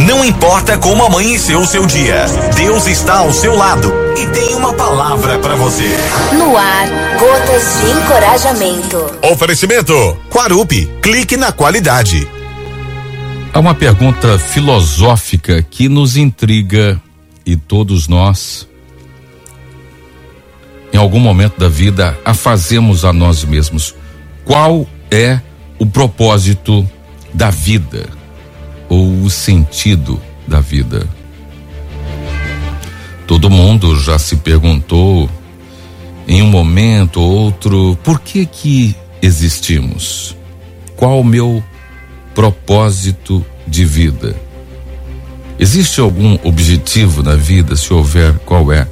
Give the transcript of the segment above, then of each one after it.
Não importa como amanheceu o seu dia, Deus está ao seu lado e tem uma palavra para você. No ar, gotas de encorajamento. Oferecimento Quarupi, clique na qualidade. Há uma pergunta filosófica que nos intriga e todos nós, em algum momento da vida, a fazemos a nós mesmos. Qual é o propósito da vida? Ou o sentido da vida? Todo mundo já se perguntou, em um momento ou outro, por que existimos? Qual o meu propósito de vida? Existe algum objetivo na vida? Se houver, qual é?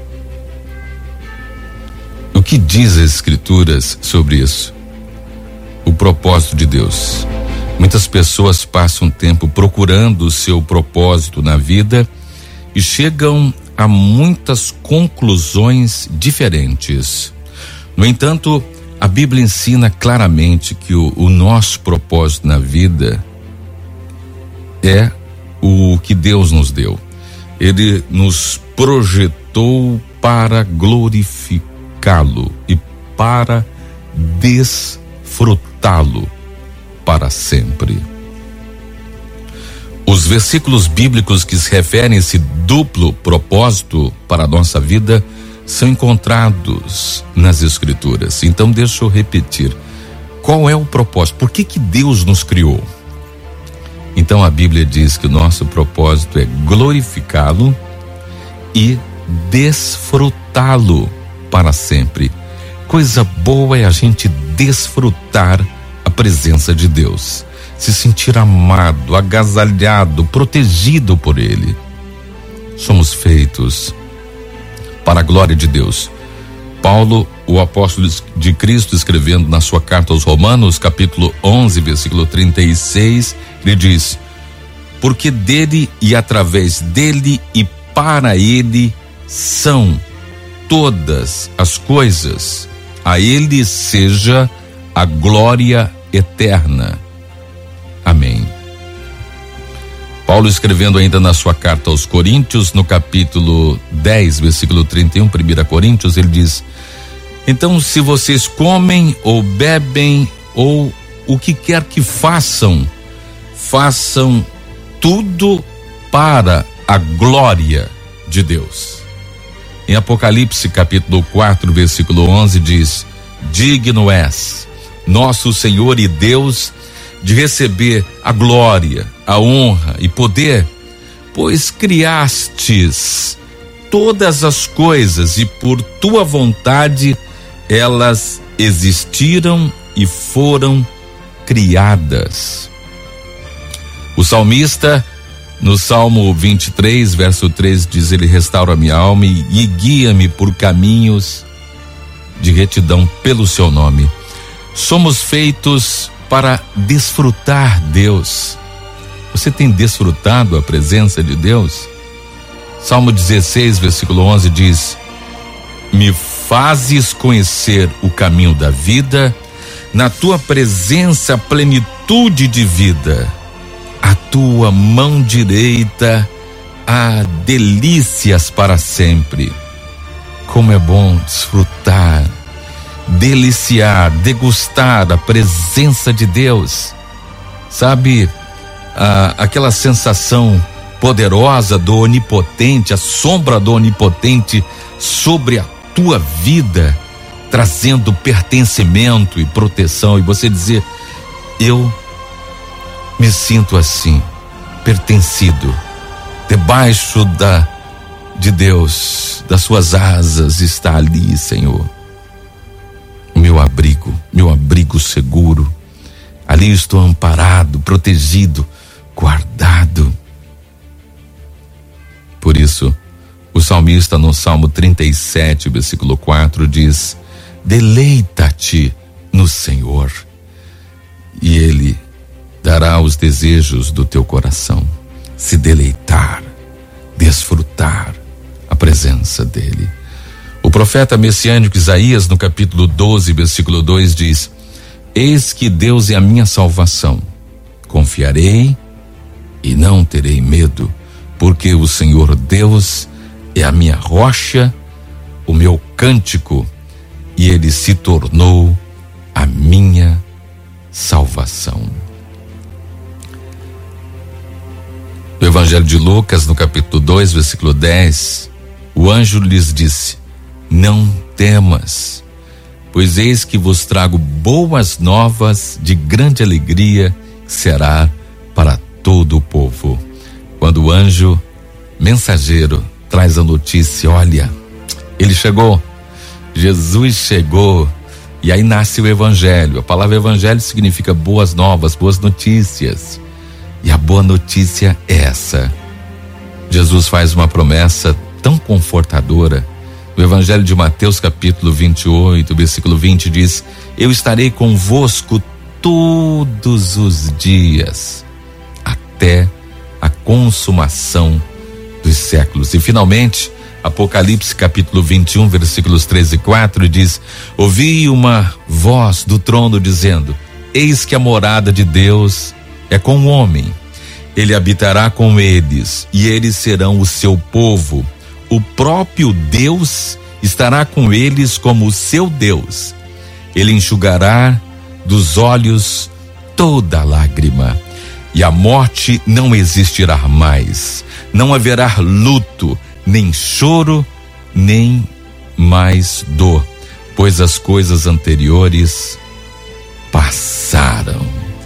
O que diz as Escrituras sobre isso? O propósito de Deus. Muitas pessoas passam tempo procurando o seu propósito na vida e chegam a muitas conclusões diferentes. No entanto, a Bíblia ensina claramente que o nosso propósito na vida é o que Deus nos deu. Ele nos projetou para glorificá-lo e para desfrutá-lo para sempre. Os versículos bíblicos que se referem a esse duplo propósito para a nossa vida são encontrados nas Escrituras. Então deixa eu repetir. Qual é o propósito? Por que Deus nos criou? Então a Bíblia diz que o nosso propósito é glorificá-lo e desfrutá-lo para sempre. Coisa boa é a gente desfrutar a presença de Deus, se sentir amado, agasalhado, protegido por Ele. Somos feitos para a glória de Deus. Paulo, o apóstolo de Cristo, escrevendo na sua carta aos Romanos, capítulo 11, versículo 36, ele diz: porque dele e através dele e para ele são todas as coisas, a ele seja a glória eterna. Amém. Paulo, escrevendo ainda na sua carta aos Coríntios, no capítulo 10, versículo 31, 1 Coríntios, ele diz: então, se vocês comem ou bebem ou o que quer que façam, façam tudo para a glória de Deus. Em Apocalipse capítulo 4, versículo 11 diz: digno és, nosso Senhor e Deus, de receber a glória, a honra e poder, pois criastes todas as coisas e por tua vontade elas existiram e foram criadas. O salmista, no Salmo 23, verso 3, diz: ele restaura minha alma e guia-me por caminhos de retidão pelo seu nome. Somos feitos para desfrutar Deus. Você tem desfrutado a presença de Deus? Salmo 16, versículo 11 diz: me fazes conhecer o caminho da vida, na tua presença a plenitude de vida, a tua mão direita há delícias para sempre. Como é bom desfrutar, deliciar, degustar a presença de Deus. Sabe, aquela sensação poderosa do onipotente, a sombra do onipotente sobre a tua vida, trazendo pertencimento e proteção, e você dizer: eu me sinto assim, pertencido, debaixo de Deus, das suas asas está ali, Senhor, o meu abrigo seguro. Ali estou amparado, protegido, guardado. Por isso, o salmista no Salmo 37, versículo 4 diz: deleita-te no Senhor e Ele dará os desejos do teu coração. Se deleitar, desfrutar a presença dele. O profeta messiânico Isaías, no capítulo 12, versículo 2 diz: eis que Deus é a minha salvação, confiarei e não terei medo, porque o Senhor Deus é a minha rocha, o meu cântico, e ele se tornou a minha salvação. No Evangelho de Lucas, no capítulo 2, versículo 10, o anjo lhes disse: não temas, pois eis que vos trago boas novas de grande alegria, que será para todo o povo. Quando o anjo mensageiro traz a notícia, olha, ele chegou, Jesus chegou, e aí nasce o Evangelho. A palavra Evangelho significa boas novas, boas notícias. E a boa notícia é essa: Jesus faz uma promessa tão confortadora. No Evangelho de Mateus, capítulo 28, versículo 20, diz: eu estarei convosco todos os dias, até a consumação dos séculos. E finalmente, Apocalipse capítulo 21, versículos 13 e 4 diz: ouvi uma voz do trono dizendo: eis que a morada de Deus é com o homem, ele habitará com eles, e eles serão o seu povo. O próprio Deus estará com eles como o seu Deus. Ele enxugará dos olhos toda lágrima, e a morte não existirá mais. Não haverá luto, nem choro, nem mais dor, pois as coisas anteriores passaram.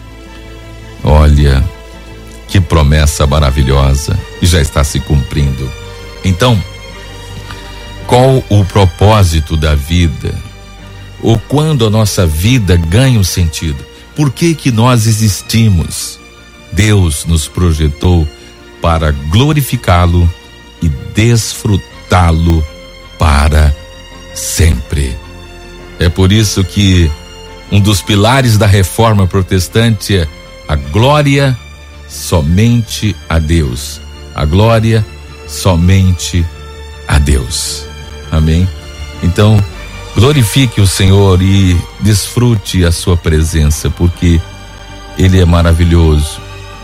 Olha, que promessa maravilhosa, e já está se cumprindo. Então, qual o propósito da vida? Ou quando a nossa vida ganha um sentido? Por que que nós existimos? Deus nos projetou para glorificá-lo e desfrutá-lo para sempre. É por isso que um dos pilares da reforma protestante é a glória somente a Deus. A glória somente a Deus. Amém? Então, glorifique o Senhor e desfrute a sua presença, porque Ele é maravilhoso.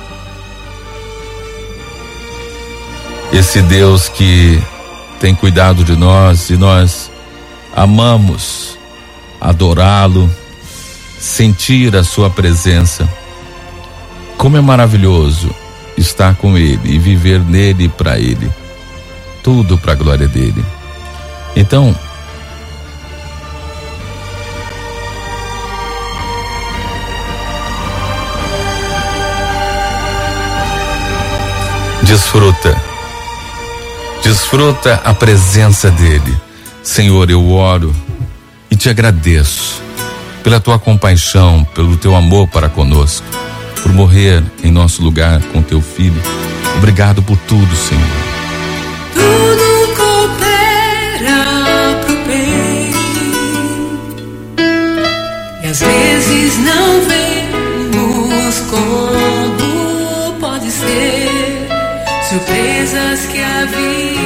Esse Deus que tem cuidado de nós, e nós amamos adorá-lo, sentir a sua presença. Como é maravilhoso estar com Ele e viver nele e para Ele. Tudo para a glória dele. Então, desfruta a presença dele. Senhor, eu oro e te agradeço pela tua compaixão, pelo teu amor para conosco, por morrer em nosso lugar com teu filho. Obrigado por tudo, Senhor. Tudo coopera pro bem, e às vezes não vemos como pode ser, surpresas que a vida